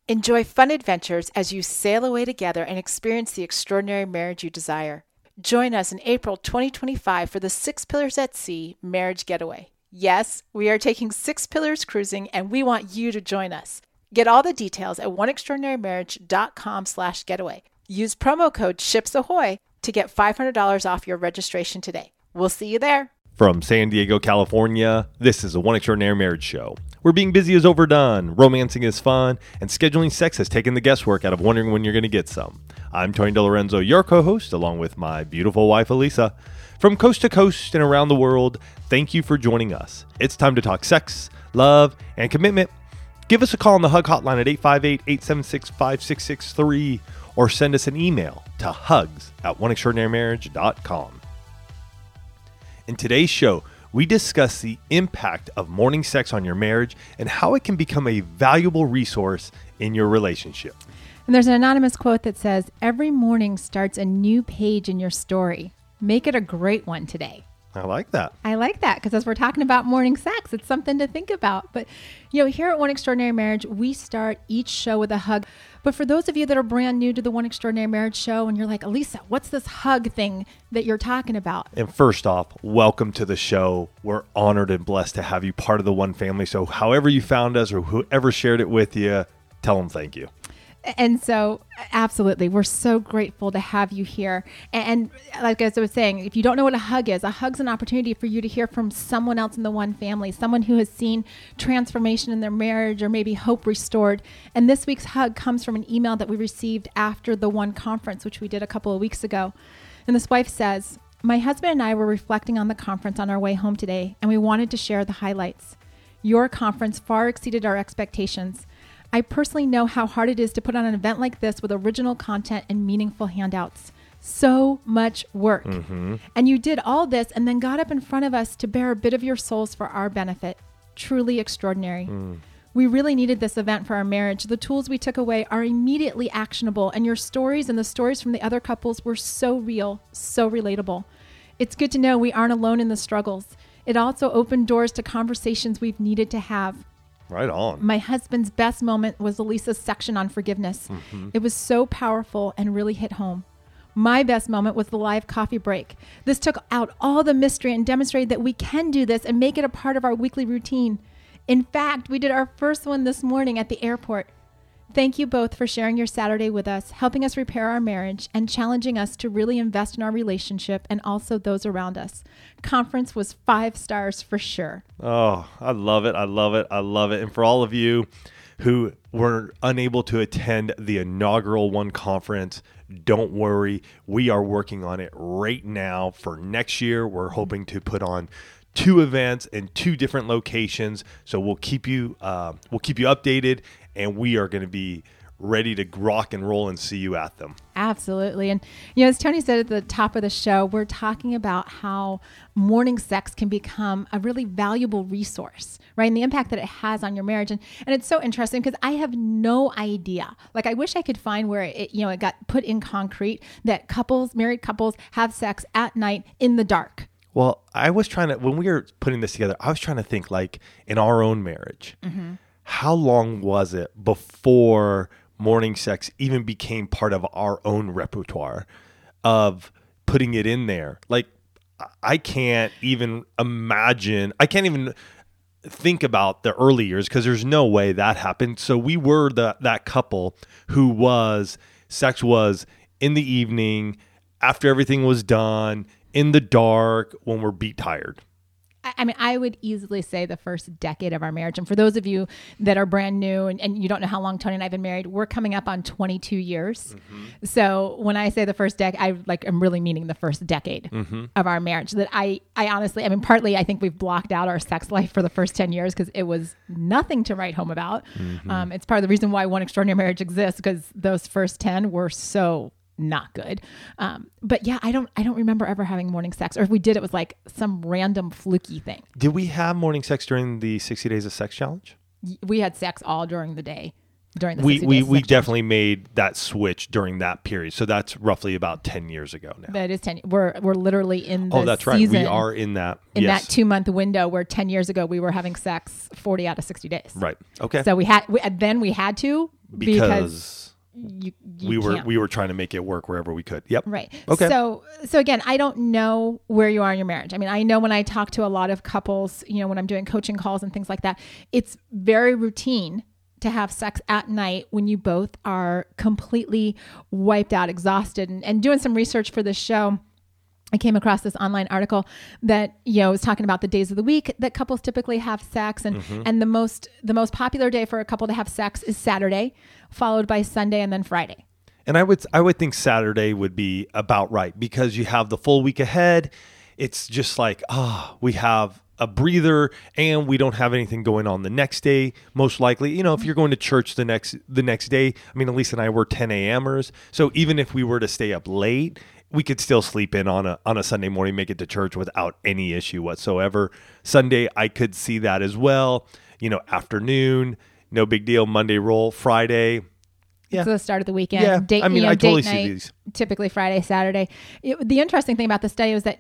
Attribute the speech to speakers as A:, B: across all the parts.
A: Enjoy fun adventures as you sail away together and experience the extraordinary marriage you desire. Join us in April 2025 for the 6 Pillars at Sea Marriage Getaway. Yes, we are taking 6 Pillars cruising, and we want you to join us. Get all the details at oneextraordinarymarriage.com/getaway. Use promo code SHIPSAHOY to get $500 off your registration today. We'll see you there.
B: From San Diego, California, this is the One Extraordinary Marriage Show, where being busy is overdone, romancing is fun, and scheduling sex has taken the guesswork out of wondering when you're going to get some. I'm Tony DeLorenzo, your co-host, along with my beautiful wife, Elisa. From coast to coast and around the world, thank you for joining us. It's time to talk sex, love, and commitment. Give us a call on the HUG hotline at 858-876-5663 or send us an email to hugs@oneextraordinarymarriage.com. In today's show, we discuss the impact of morning sex on your marriage and how it can become a valuable resource in your relationship.
C: And there's an anonymous quote that says, "Every morning starts a new page in your story. Make it a great one today."
B: I like that.
C: I like that because as we're talking about morning sex, it's something to think about. But, here at One Extraordinary Marriage, we start each show with a hug. But for those of you that are brand new to the One Extraordinary Marriage show and you're like, Elisa, what's this hug thing that you're talking about?
B: And first off, welcome to the show. We're honored and blessed to have you part of the One family. So however you found us or whoever shared it with you, tell them thank you.
C: And so, absolutely, we're so grateful to have you here. And like as I was saying, if you don't know what a hug's an opportunity for you to hear from someone else in the One family, someone who has seen transformation in their marriage or maybe hope restored. And this week's hug comes from an email that we received after the One conference, which we did a couple of weeks ago. And this wife says, "My husband and I were reflecting on the conference on our way home today, and we wanted to share the highlights. Your conference far exceeded our expectations. I personally know how hard it is to put on an event like this with original content and meaningful handouts. So much work. Mm-hmm. And you did all this and then got up in front of us to bear a bit of your souls for our benefit. Truly extraordinary. We really needed this event for our marriage. The tools we took away are immediately actionable, and your stories and the stories from the other couples were so real, so relatable. It's good to know we aren't alone in the struggles. It also opened doors to conversations we've needed to have.
B: Right on.
C: My husband's best moment was Elisa's section on forgiveness. Mm-hmm. It was so powerful and really hit home. My best moment was the live coffee break. This took out all the mystery and demonstrated that we can do this and make it a part of our weekly routine. In fact, we did our first one this morning at the airport. Thank you both for sharing your Saturday with us, helping us repair our marriage, and challenging us to really invest in our relationship and also those around us. Conference was 5 stars for sure."
B: Oh, I love it. I love it. I love it. And for all of you who were unable to attend the inaugural One conference, don't worry. We are working on it right now for next year. We're hoping to put on 2 events in 2 different locations. So we'll keep you updated, and we are going to be ready to rock and roll and see you at them.
C: Absolutely. And, as Tony said at the top of the show, we're talking about how morning sex can become a really valuable resource, right? And the impact that it has on your marriage. And it's so interesting because I have no idea. Like, I wish I could find where it got put in concrete that married couples have sex at night in the dark.
B: Well, I was trying to, when we were putting this together, I was trying to think like in our own marriage, how long was it before morning sex even became part of our own repertoire of putting it in there? Like, I can't even think about the early years because there's no way that happened. So we were that couple who sex was in the evening after everything was done, in the dark, when we're beat tired.
C: I mean, I would easily say the first decade of our marriage. And for those of you that are brand new and you don't know how long Tony and I have been married, we're coming up on 22 years. Mm-hmm. So when I say the first decade, I'm really meaning the first decade of our marriage. That I honestly, partly I think we've blocked out our sex life for the first 10 years because it was nothing to write home about. Mm-hmm. It's part of the reason why One Extraordinary Marriage exists, because those first 10 were so not good. But yeah, I don't remember ever having morning sex, or if we did, it was like some random fluky thing.
B: Did we have morning sex during the 60 Days of Sex Challenge?
C: We had sex all during the day. During the
B: we definitely made that switch during that period. So that's roughly about 10 years ago now.
C: That is 10. We're literally in the
B: that's right. We are in that.
C: That 2-month window where 10 years ago we were having sex 40 out of 60 days.
B: Right. Okay.
C: So we had to,
B: because
C: you
B: we
C: can't.
B: were trying to make it work wherever we could. Yep.
C: Right.
B: Okay.
C: So again, I don't know where you are in your marriage. I mean, I know when I talk to a lot of couples, when I'm doing coaching calls and things like that, it's very routine to have sex at night when you both are completely wiped out, exhausted. And doing some research for this show, I came across this online article that, was talking about the days of the week that couples typically have sex. And the most popular day for a couple to have sex is Saturday, followed by Sunday and then Friday.
B: And I would think Saturday would be about right because you have the full week ahead. It's just like, we have a breather and we don't have anything going on the next day. Most likely, if you're going to church the next day, I mean, Elise and I were 10 a.m.ers. So even if we were to stay up late, we could still sleep in on a Sunday morning, make it to church without any issue whatsoever. Sunday, I could see that as well. Afternoon, no big deal. Monday roll, Friday. Yeah.
C: So the start of the weekend.
B: Yeah. I totally
C: date night,
B: see these.
C: Typically Friday, Saturday. The interesting thing about the study was that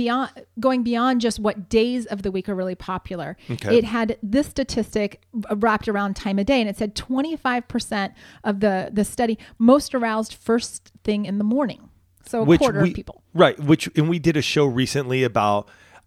C: going beyond just what days of the week are really popular, it had this statistic wrapped around time of day, and it said 25% of the study most aroused first thing in the morning. So a quarter of people.
B: Right. And we did a show recently about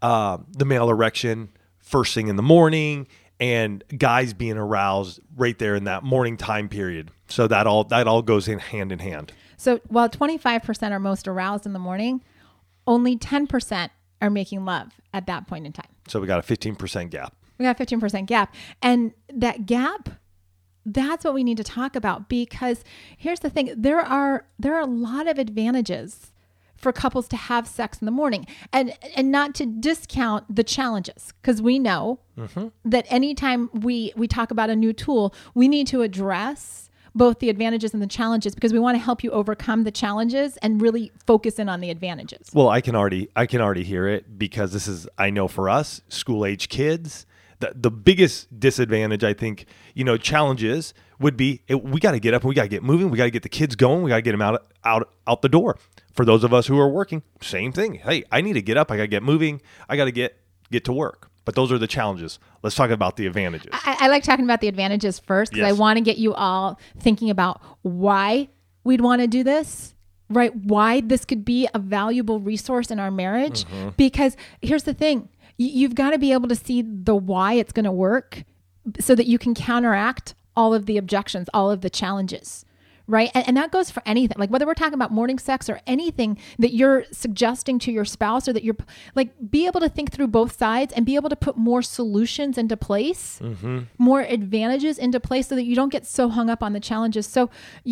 B: the male erection first thing in the morning and guys being aroused right there in that morning time period. So that all goes in hand.
C: So while 25% are most aroused in the morning, only 10% are making love at that point in time.
B: So we got a 15% gap.
C: We got a 15% gap. And that gap, that's what we need to talk about, because here's the thing. There are a lot of advantages for couples to have sex in the morning, and not to discount the challenges, because we know that anytime we talk about a new tool, we need to address both the advantages and the challenges, because we want to help you overcome the challenges and really focus in on the advantages.
B: Well, I can already hear it, because this is, I know for us, school age kids, the biggest disadvantage, I think, challenges would be we got to get up and we got to get moving. We got to get the kids going. We got to get them out the door. For those of us who are working, same thing. Hey, I need to get up. I got to get moving. I got to get to work. But those are the challenges. Let's talk about the advantages.
C: I like talking about the advantages first, because
B: Yes.
C: I want to get you all thinking about why we'd want to do this, right? Why this could be a valuable resource in our marriage. Because here's the thing. You've got to be able to see the why it's going to work so that you can counteract all of the objections, all of the challenges, right? And that goes for anything, like whether we're talking about morning sex or anything that you're suggesting to your spouse, or that you're like, be able to think through both sides and be able to put more solutions into place, more advantages into place, so that you don't get so hung up on the challenges. So,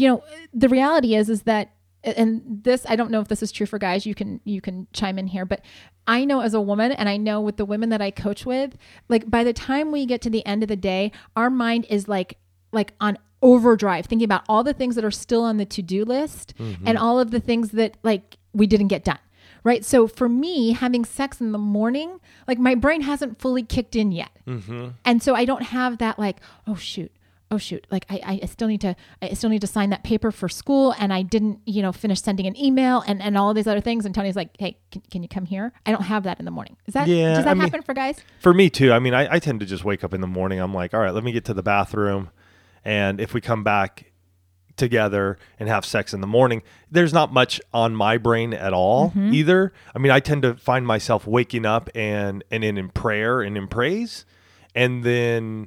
C: the reality is that, and this, I don't know if this is true for guys, you can chime in here, but I know as a woman, and I know with the women that I coach with, like by the time we get to the end of the day, our mind is like on overdrive, thinking about all the things that are still on the to-do list and all of the things that like we didn't get done. Right. So for me, having sex in the morning, like my brain hasn't fully kicked in yet. And so I don't have that like, oh shoot. Like I still need to sign that paper for school, and I didn't, finish sending an email and all of these other things. And Tony's like, hey, can you come here? I don't have that in the morning. Does that happen for guys?
B: For me too. I mean, I tend to just wake up in the morning. I'm like, all right, let me get to the bathroom. And if we come back together and have sex in the morning, there's not much on my brain at all either. I mean, I tend to find myself waking up and in prayer and in praise. And then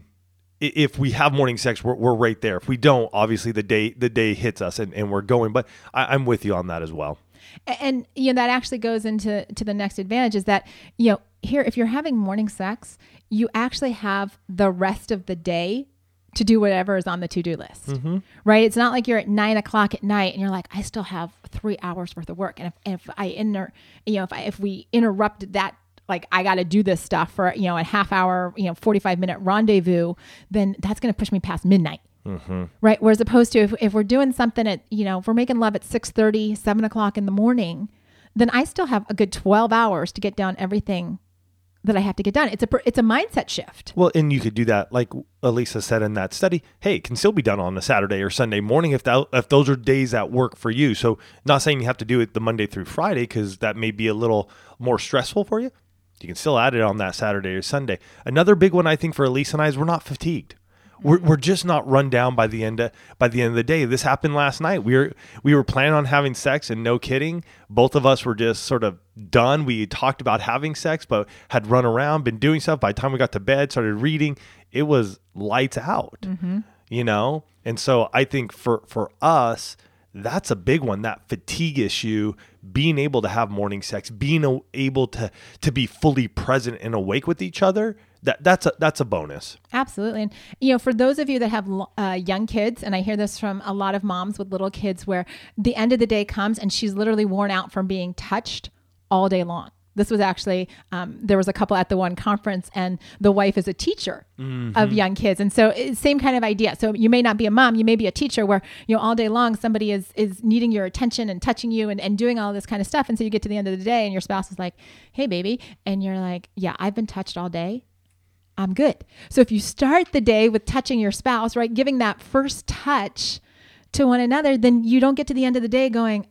B: if we have morning sex, we're right there. If we don't, obviously the day hits us and we're going. But I'm with you on that as well.
C: And that actually goes into the next advantage, is that here, if you're having morning sex, you actually have the rest of the day to do whatever is on the to-do list, right? It's not like you're at 9 o'clock at night and you're like, I still have 3 hours worth of work, and if we interrupt that, like I got to do this stuff for a half hour, 45-minute rendezvous, then that's going to push me past midnight. Right. Whereas opposed to if we're doing something at, if we're making love at 6:30, 7 o'clock in the morning, then I still have a good 12 hours to get done everything that I have to get done. It's a mindset shift.
B: Well, and you could do that, like Elisa said in that study. Hey, it can still be done on a Saturday or Sunday morning if those are days that work for you. So not saying you have to do it the Monday through Friday, because that may be a little more stressful for you. You can still add it on that Saturday or Sunday. Another big one, I think, for Elise and I is we're not fatigued. We're just not run down by the end of the day. This happened last night. We were planning on having sex, and no kidding, both of us were just sort of done. We talked about having sex, but had run around, been doing stuff. By the time we got to bed, started reading, it was lights out. You know? And so I think for us, that's a big one, that fatigue issue, being able to have morning sex, being able to be fully present and awake with each other. That's a bonus.
C: Absolutely. And, you know, for those of you that have young kids, and I hear this from a lot of moms with little kids, where the end of the day comes and she's literally worn out from being touched all day long. This was actually, there was a couple at the one conference, and the wife is a teacher of young kids. And so same kind of idea. So you may not be a mom, you may be a teacher where, you know, all day long somebody is needing your attention and touching you and doing all this kind of stuff. And so you get to the end of the day and your spouse is like, hey, baby. And you're like, yeah, I've been touched all day. I'm good. So if you start the day with touching your spouse, right, giving that first touch to one another, then you don't get to the end of the day going,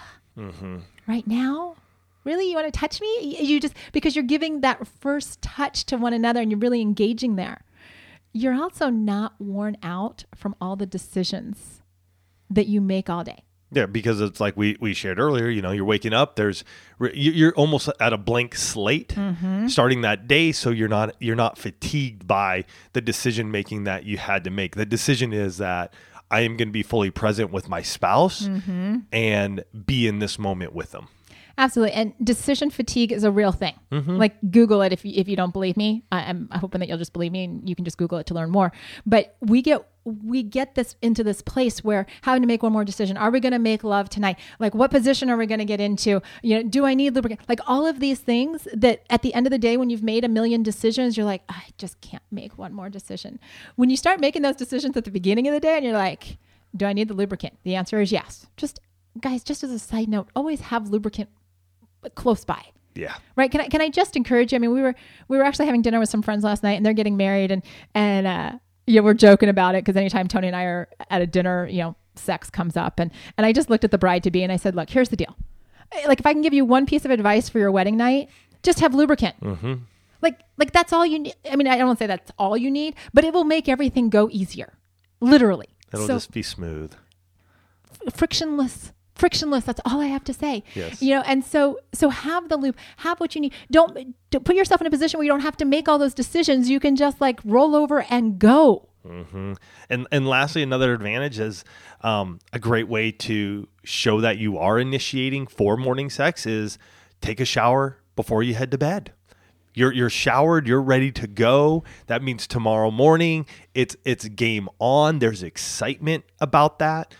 C: right now? Really? You want to touch me? You just, because you're giving that first touch to one another and you're really engaging there. You're also not worn out from all the decisions that you make all day.
B: Yeah, because it's like we shared earlier, you know, you're waking up, you're almost at a blank slate starting that day. So you're not fatigued by the decision making that you had to make. The decision is that I am going to be fully present with my spouse and be in this moment with them.
C: Absolutely. And decision fatigue is a real thing. Like, Google it if you don't believe me. I'm hoping that you'll just believe me and you can just Google it to learn more. But we get this into this place where having to make one more decision. Are we going to make love tonight? Like, what position are we going to get into? You know, do I need lubricant? Like, all of these things that at the end of the day, when you've made a million decisions, you're like, I just can't make one more decision. When you start making those decisions at the beginning of the day and you're like, do I need the lubricant? The answer is yes. Guys, just as a side note, always have lubricant close by.
B: Yeah.
C: Right. Can I just encourage you? I mean, we were actually having dinner with some friends last night, and they're getting married, and we're joking about it because anytime Tony and I are at a dinner, you know, sex comes up, and I just looked at the bride to be and I said, look, here's the deal. Like, if I can give you one piece of advice for your wedding night, just have lubricant. Like that's all you need. I mean, I don't want to say that's all you need, but it will make everything go easier. Literally.
B: It'll just be smooth.
C: Frictionless. That's all I have to say.
B: Yes.
C: You know, and so have the loop, have what you need. Don't put yourself in a position where you don't have to make all those decisions. You can just like roll over and go.
B: And lastly, another advantage is a great way to show that you are initiating for morning sex is take a shower before you head to bed. You're showered, you're ready to go. That means tomorrow morning it's game on. There's excitement about that.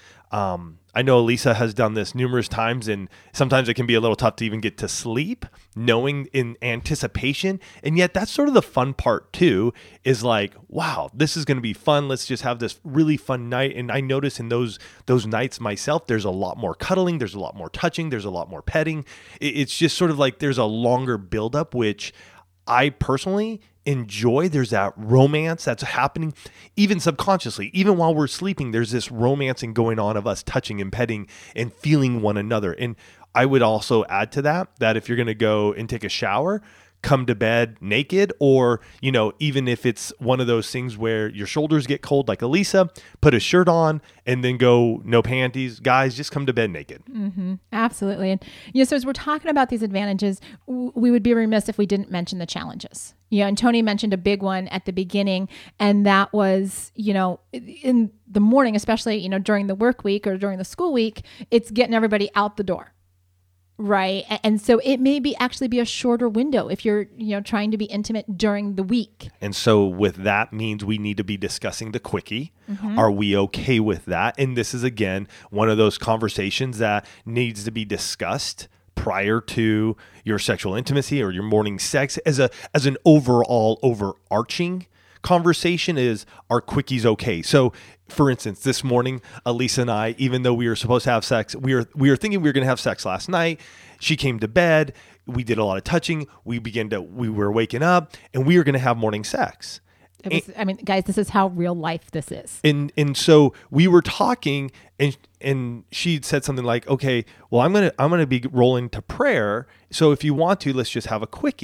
B: I know Elisa has done this numerous times, and sometimes it can be a little tough to even get to sleep, knowing in anticipation. And yet that's sort of the fun part too, is like, wow, this is going to be fun. Let's just have this really fun night. And I notice in those nights myself, there's a lot more cuddling. There's a lot more touching. There's a lot more petting. It's just sort of like there's a longer buildup, which I personally enjoy. There's that romance that's happening even subconsciously. Even while we're sleeping, there's this romancing going on of us touching and petting and feeling one another. And I would also add to that if you're going to go and take a shower, come to bed naked, or, you know, even if it's one of those things where your shoulders get cold like Elisa, put a shirt on and then go no panties. Guys, just come to bed naked.
C: Absolutely. And, you know, so as we're talking about these advantages, we would be remiss if we didn't mention the challenges. You know, and Tony mentioned a big one at the beginning, and that was, you know, in the morning, especially, you know, during the work week or during the school week, it's getting everybody out the door. Right. And so it may actually be a shorter window if you're, you know, trying to be intimate during the week.
B: And so with that means we need to be discussing the quickie. Are we okay with that? And this is, again, one of those conversations that needs to be discussed prior to your sexual intimacy or your morning sex as an overall overarching conversation. Is, are quickies okay? So for instance, this morning, Elisa and I, even though we were supposed to have sex, we were thinking we were going to have sex last night. She came to bed. We did a lot of touching. We were waking up, and we were going to have morning sex.
C: Guys, this is how real life this is.
B: And so we were talking, and she said something like, "Okay, well, I'm gonna be rolling to prayer. So if you want to, let's just have a quickie."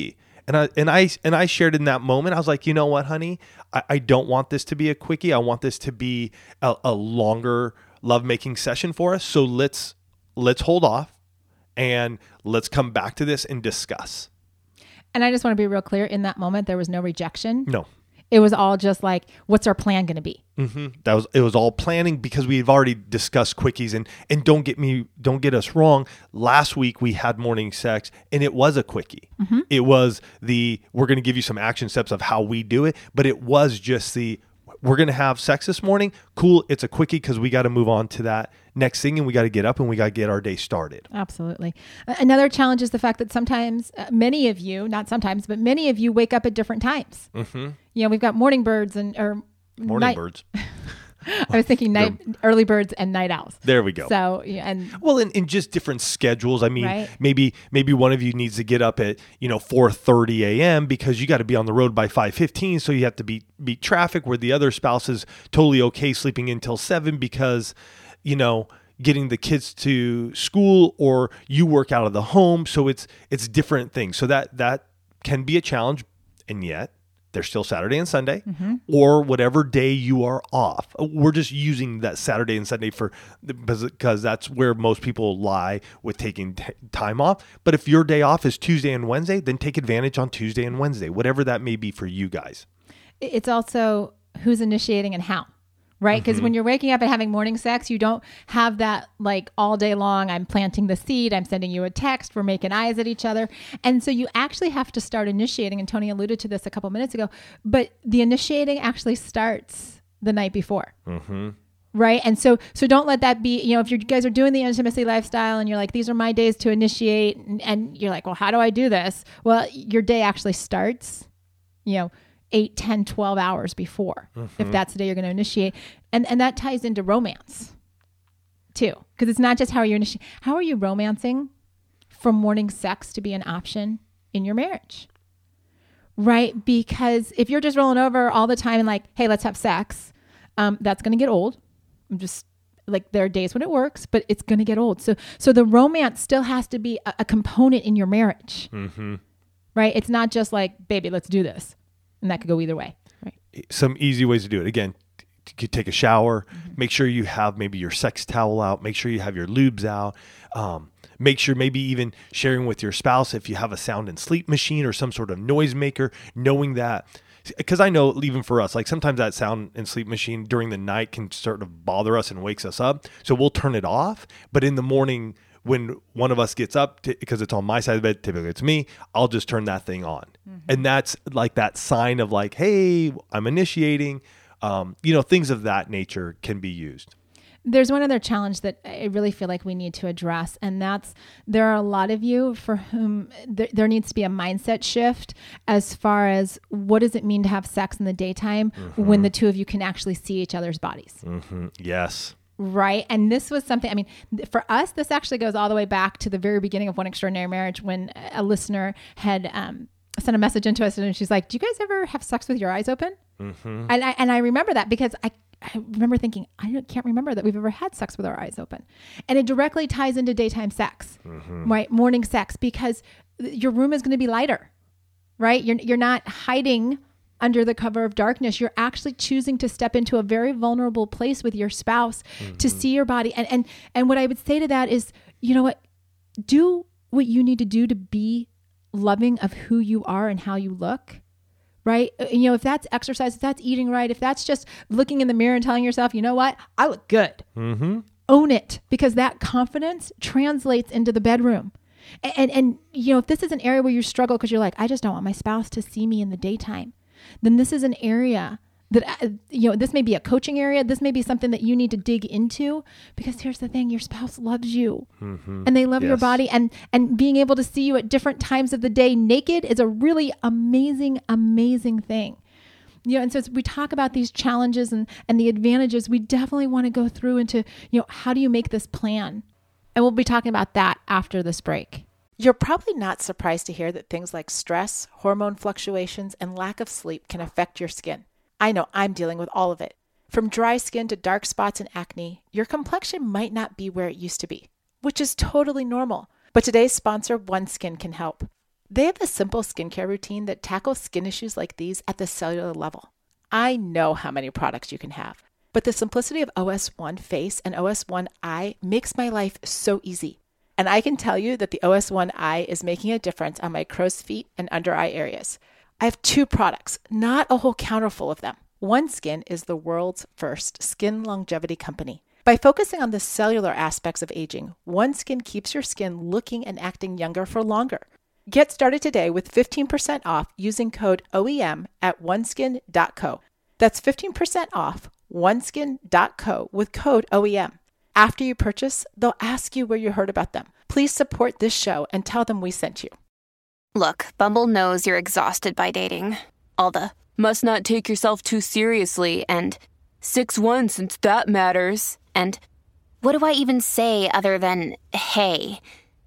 B: And I shared in that moment, I was like, you know what, honey, I don't want this to be a quickie. I want this to be a longer lovemaking session for us. So let's hold off and let's come back to this and discuss.
C: And I just want to be real clear, in that moment, there was no rejection.
B: No.
C: It was all just like, what's our plan going to be?
B: Mm-hmm. It was all planning because we've already discussed quickies, and don't get us wrong. Last week we had morning sex and it was a quickie. Mm-hmm. It was we're going to give you some action steps of how we do it, but it was just we're going to have sex this morning. Cool. It's a quickie because we got to move on to that next thing, and we got to get up and we got to get our day started.
C: Absolutely. Another challenge is the fact that sometimes many of you, not sometimes, but many of you wake up at different times. Mm-hmm. You know, we've got morning birds
B: morning birds.
C: I was thinking early birds and night owls.
B: There we go.
C: So, and
B: in just different schedules. I mean,
C: right?
B: maybe one of you needs to get up at 4:30 a.m. because you got to be on the road by 5:15. So you have to beat traffic, where the other spouse is totally okay sleeping until 7 because, getting the kids to school, or you work out of the home. So it's different things. So that can be a challenge, and yet they're still Saturday and Sunday, mm-hmm. or whatever day you are off. We're just using that Saturday and Sunday because that's where most people lie with taking time off. But if your day off is Tuesday and Wednesday, then take advantage on Tuesday and Wednesday, whatever that may be for you guys.
C: It's also who's initiating and how. Right? Because mm-hmm. when you're waking up and having morning sex, you don't have that like all day long, I'm planting the seed, I'm sending you a text, we're making eyes at each other. And so you actually have to start initiating. And Tony alluded to this a couple minutes ago, but the initiating actually starts the night before. Mm-hmm. Right? And so don't let that be, if you guys are doing the intimacy lifestyle and you're like, these are my days to initiate. And you're like, well, how do I do this? Well, your day actually starts, 8, 10, 12 hours before, mm-hmm. if that's the day you're going to initiate. And that ties into romance too, because it's not just how are you romancing for morning sex to be an option in your marriage, right? Because if you're just rolling over all the time and like, hey, let's have sex, that's going to get old. I'm just like, there are days when it works, but it's going to get old. So the romance still has to be a component in your marriage, mm-hmm. right? It's not just like, baby, let's do this. And that could go either way. Right.
B: Some easy ways to do it. Again, take a shower. Mm-hmm. Make sure you have maybe your sex towel out. Make sure you have your lubes out. Make sure maybe even sharing with your spouse if you have a sound and sleep machine or some sort of noise maker, knowing that. Because I know even for us, like sometimes that sound and sleep machine during the night can sort of bother us and wakes us up. So we'll turn it off. But in the morning, when one of us gets up, because it's on my side of the bed, typically it's me, I'll just turn that thing on. Mm-hmm. And that's like that sign of like, hey, I'm initiating, things of that nature can be used.
C: There's one other challenge that I really feel like we need to address, and that's there are a lot of you for whom there needs to be a mindset shift as far as what does it mean to have sex in the daytime mm-hmm. when the two of you can actually see each other's bodies.
B: Mm-hmm. Yes.
C: Right. And this was something, for us, this actually goes all the way back to the very beginning of One Extraordinary Marriage when a listener had sent a message into us and she's like, do you guys ever have sex with your eyes open? Mm-hmm. And I remember that because I remember thinking, I can't remember that we've ever had sex with our eyes open. And it directly ties into daytime sex, mm-hmm. right? Morning sex, because your room is going to be lighter, right? You're not hiding under the cover of darkness. You're actually choosing to step into a very vulnerable place with your spouse mm-hmm. to see your body. And what I would say to that is, you know what? Do what you need to do to be loving of who you are and how you look, right? If that's exercise, if that's eating right, if that's just looking in the mirror and telling yourself, you know what? I look good. Mm-hmm. Own it, because that confidence translates into the bedroom. And if this is an area where you struggle because you're like, I just don't want my spouse to see me in the daytime, then this is an area that, this may be a coaching area. This may be something that you need to dig into, because here's the thing, your spouse loves you mm-hmm. and they love yes. your body, and being able to see you at different times of the day naked is a really amazing, amazing thing. And so as we talk about these challenges and the advantages, we definitely want to go through into, how do you make this plan? And we'll be talking about that after this break.
A: You're probably not surprised to hear that things like stress, hormone fluctuations, and lack of sleep can affect your skin. I know I'm dealing with all of it. From dry skin to dark spots and acne, your complexion might not be where it used to be, which is totally normal. But today's sponsor, OneSkin, can help. They have a simple skincare routine that tackles skin issues like these at the cellular level. I know how many products you can have, but the simplicity of OS1 Face and OS1 Eye makes my life so easy. And I can tell you that the OS1 Eye is making a difference on my crow's feet and under eye areas. I have 2 products, not a whole counter full of them. OneSkin is the world's first skin longevity company. By focusing on the cellular aspects of aging, OneSkin keeps your skin looking and acting younger for longer. Get started today with 15% off using code OEM at oneskin.co. That's 15% off oneskin.co with code OEM. After you purchase, they'll ask you where you heard about them. Please support this show and tell them we sent you.
D: Look, Bumble knows you're exhausted by dating. All the must not take yourself too seriously and 6'1" since that matters. And what do I even say other than hey?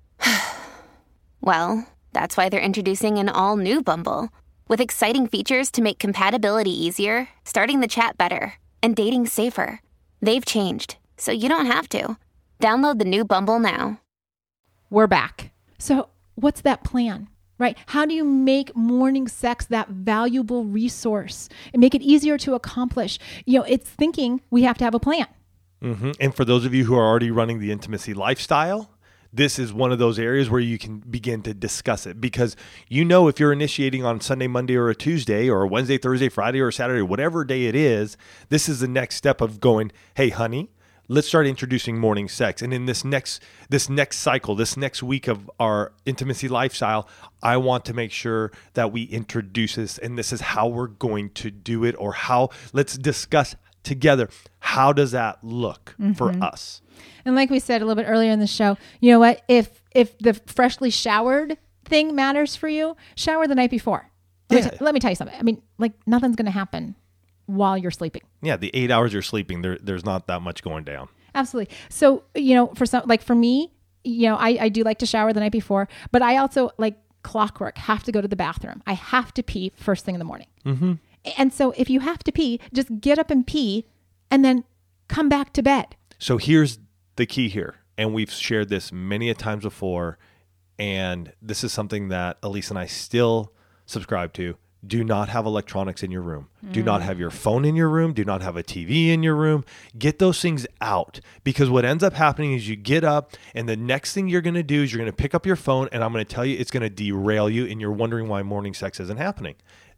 D: Well, that's why they're introducing an all-new Bumble with exciting features to make compatibility easier, starting the chat better, and dating safer. They've changed, so you don't have to. Download the new Bumble now.
C: We're back. So what's that plan, right? How do you make morning sex that valuable resource and make it easier to accomplish? It's thinking we have to have a plan.
B: Mm-hmm. And for those of you who are already running the intimacy lifestyle, this is one of those areas where you can begin to discuss it, because if you're initiating on Sunday, Monday, or a Tuesday, or a Wednesday, Thursday, Friday, or Saturday, whatever day it is, this is the next step of going, hey, honey, let's start introducing morning sex. And in this next cycle, this next week of our intimacy lifestyle, I want to make sure that we introduce this, and this is how we're going to do it, or let's discuss together. How does that look for us?
C: And like we said a little bit earlier in the show, you know what? If the freshly showered thing matters for you, shower the night before. Let me tell you something. I mean, nothing's going to happen while you're sleeping.
B: Yeah, the 8 hours you're sleeping, there's not that much going down.
C: Absolutely. So, for me, I do like to shower the night before, but I also, like clockwork, have to go to the bathroom. I have to pee first thing in the morning. Mm-hmm. And so if you have to pee, just get up and pee and then come back to bed.
B: So here's the key here, and we've shared this many a times before, and this is something that Elise and I still subscribe to. Do not have electronics in your room. Do not have your phone in your room. Do not have a TV in your room. Get those things out, because what ends up happening is you get up and the next thing you're going to do is you're going to pick up your phone, and I'm going to tell you it's going to derail you, and you're wondering why morning sex isn't happening.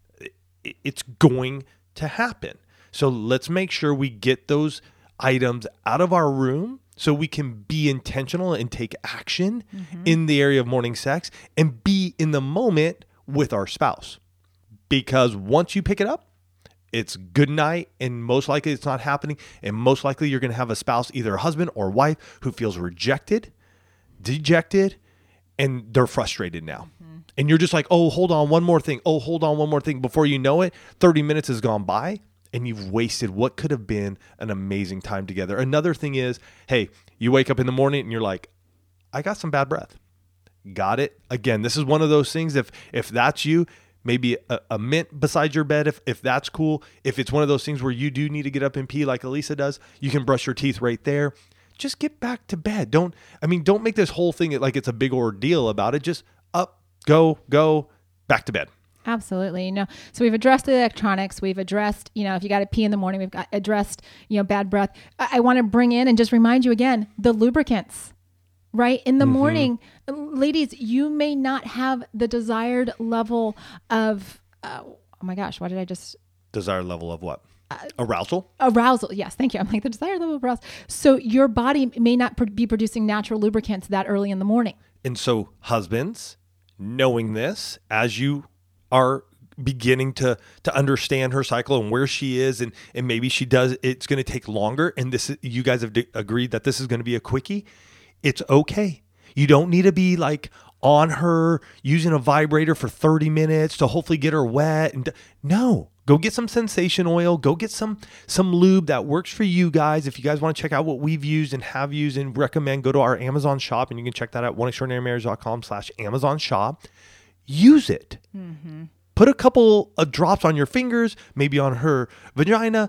B: It's going to happen. So let's make sure we get those items out of our room so we can be intentional and take action in the area of morning sex and be in the moment with our spouse. Because once you pick it up, it's good night, and most likely it's not happening. And most likely you're going to have a spouse, either a husband or wife, who feels rejected, dejected, and they're frustrated now. And you're just like, oh, hold on, one more thing. Oh, hold on, one more thing. Before you know it, 30 minutes has gone by, and you've wasted what could have been an amazing time together. Another thing is, hey, you wake up in the morning and you're like, I got some bad breath. Got it? Again, this is one of those things. If that's you, maybe a mint beside your bed, if that's cool. If it's one of those things where you do need to get up and pee like Elisa does, you can brush your teeth right there. Just get back to bed. Don't make this whole thing like it's a big ordeal about it. Just up, go, back to bed.
C: Absolutely. So we've addressed the electronics. We've addressed, if you got to pee in the morning, we've addressed, bad breath. I want to bring in and just remind you again, the lubricants, right? In the morning, ladies, you may not have the desired level of, oh my gosh, what did I just?
B: Desired level of what? Arousal?
C: Arousal. Yes. Thank you. I'm like the desired level of arousal. So your body may not be producing natural lubricants that early in the morning. And
B: so husbands, knowing this, as you are beginning to understand her cycle and where she is, and maybe she does, it's going to take longer, and you guys have agreed that this is going to be a quickie, it's okay. You don't need to be like on her using a vibrator for 30 minutes to hopefully get her wet. No, go get some sensation oil, go get some lube that works for you guys. If you guys want to check out what we've used and have used and recommend, go to our Amazon shop, and you can check that at oneextraordinarymarriage.com/Amazon shop. Use it. Put a couple of drops on your fingers, maybe on her vagina.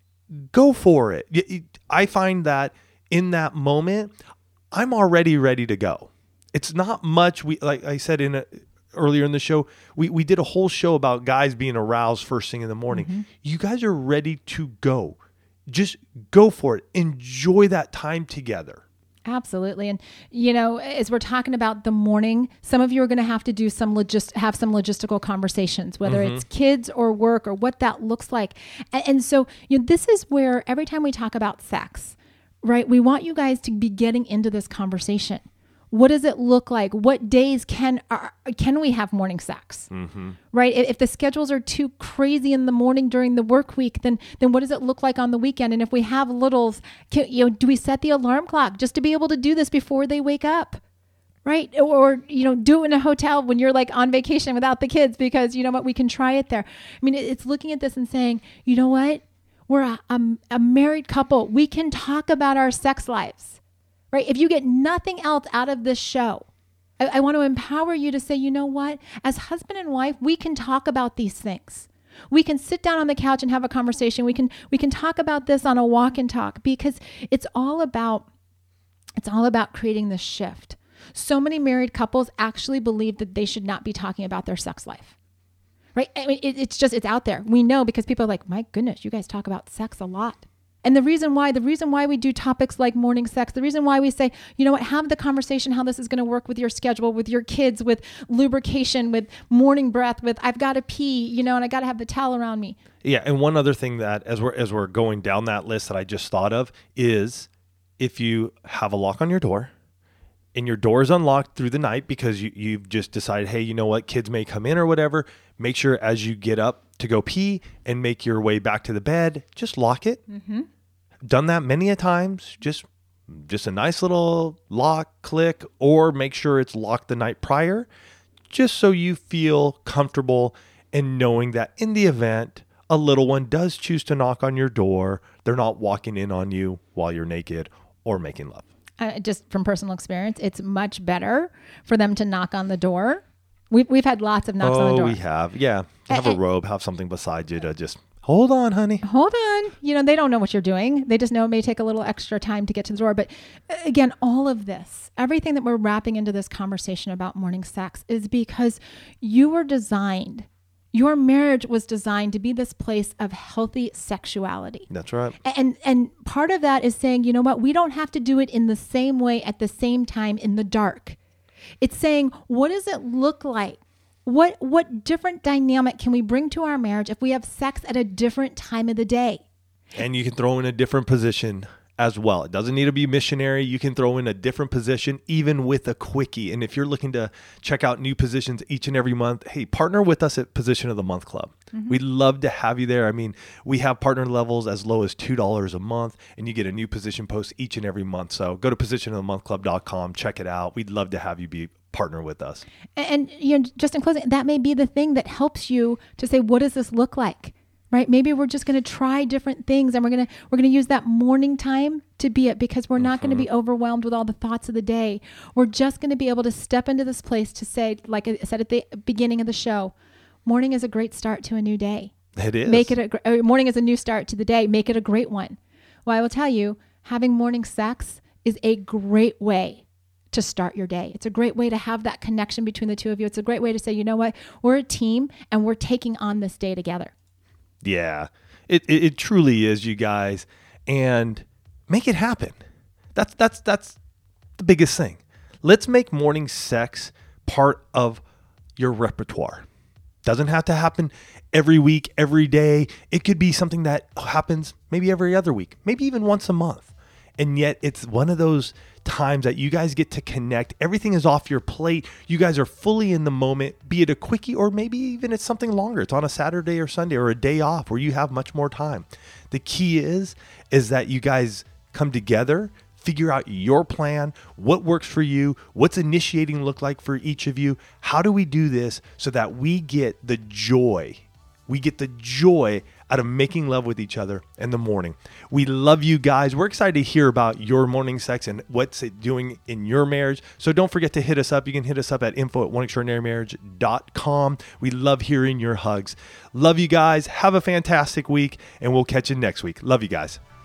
B: Go for it. I find that in that moment, I'm already ready to go. It's not much. Like I said earlier in the show, we did a whole show about guys being aroused first thing in the morning. You guys are ready to go. Just go for it. Enjoy that time together.
C: Absolutely. And, as we're talking about the morning, some of you are going to have to do have some logistical conversations, whether it's kids or work or what that looks like. And so, this is where every time we talk about sex, right, we want you guys to be getting into this conversation. What does it look like? What days can we have morning sex? Right? If the schedules are too crazy in the morning during the work week, then what does it look like on the weekend? And if we have littles, do we set the alarm clock just to be able to do this before they wake up? Right? Or, do it in a hotel when you're like on vacation without the kids, because you know what, we can try it there. I mean, it's looking at this and saying, you know what? We're a married couple. We can talk about our sex lives. Right? If you get nothing else out of this show, I want to empower you to say, you know what? As husband and wife, we can talk about these things. We can sit down on the couch and have a conversation. We can talk about this on a walk and talk, because it's all about creating this shift. So many married couples actually believe that they should not be talking about their sex life. Right? I mean, it's out there. We know, because people are like, my goodness, you guys talk about sex a lot. And the reason why we do topics like morning sex, the reason why we say, you know what, have the conversation how this is going to work with your schedule, with your kids, with lubrication, with morning breath, with I've got to pee, and I got to have the towel around me.
B: Yeah, and one other thing that as we're going down that list that I just thought of is, if you have a lock on your door and your door is unlocked through the night because you've just decided, hey, you know what, kids may come in or whatever, make sure as you get up to go pee and make your way back to the bed, just lock it. Done that many a times. Just a nice little lock, click, or make sure it's locked the night prior, just so you feel comfortable in knowing that in the event a little one does choose to knock on your door, they're not walking in on you while you're naked or making love.
C: Just from personal experience, it's much better for them to knock on the door. We've had lots of knocks on the door.
B: Oh, we have. Yeah. Have a robe, have something beside you to just, hold on, honey.
C: Hold on. They don't know what you're doing. They just know it may take a little extra time to get to the door. But again, all of this, everything that we're wrapping into this conversation about morning sex is because your marriage was designed to be this place of healthy sexuality.
B: That's right.
C: And part of that is saying, you know what, we don't have to do it in the same way at the same time in the dark. It's saying, what does it look like? What different dynamic can we bring to our marriage if we have sex at a different time of the day?
B: And you can throw in a different position as well. It doesn't need to be missionary. You can throw in a different position, even with a quickie. And if you're looking to check out new positions each and every month, hey, partner with us at Position of the Month Club. We'd love to have you there. I mean, we have partner levels as low as $2 a month, and you get a new position post each and every month. So go to positionofthemonthclub.com, check it out. We'd love to have you be partner with us.
C: And just in closing, that may be the thing that helps you to say, what does this look like? Right? Maybe we're just going to try different things, and we're going to use that morning time to be it, because we're not going to be overwhelmed with all the thoughts of the day. We're just going to be able to step into this place to say, like I said at the beginning of the show, morning is a great start to a new day.
B: It is.
C: Morning is a new start to the day. Make it a great one. Well, I will tell you, having morning sex is a great way to start your day. It's a great way to have that connection between the two of you. It's a great way to say, you know what, we're a team and we're taking on this day together.
B: Yeah, it truly is, you guys, and make it happen. That's the biggest thing. Let's make morning sex part of your repertoire. Doesn't have to happen every week, every day. It could be something that happens maybe every other week, maybe even once a month. And yet it's one of those times that you guys get to connect. Everything is off your plate. You guys are fully in the moment, be it a quickie or maybe even it's something longer. It's on a Saturday or Sunday or a day off where you have much more time. The key is that you guys come together, figure out your plan, what works for you, what's initiating look like for each of you. How do we do this so that we get the joy? We get the joy out of making love with each other in the morning. We love you guys. We're excited to hear about your morning sex and what's it doing in your marriage. So don't forget to hit us up. You can hit us up at info@oneextraordinarymarriage.com. We love hearing your hugs. Love you guys. Have a fantastic week, and we'll catch you next week. Love you guys.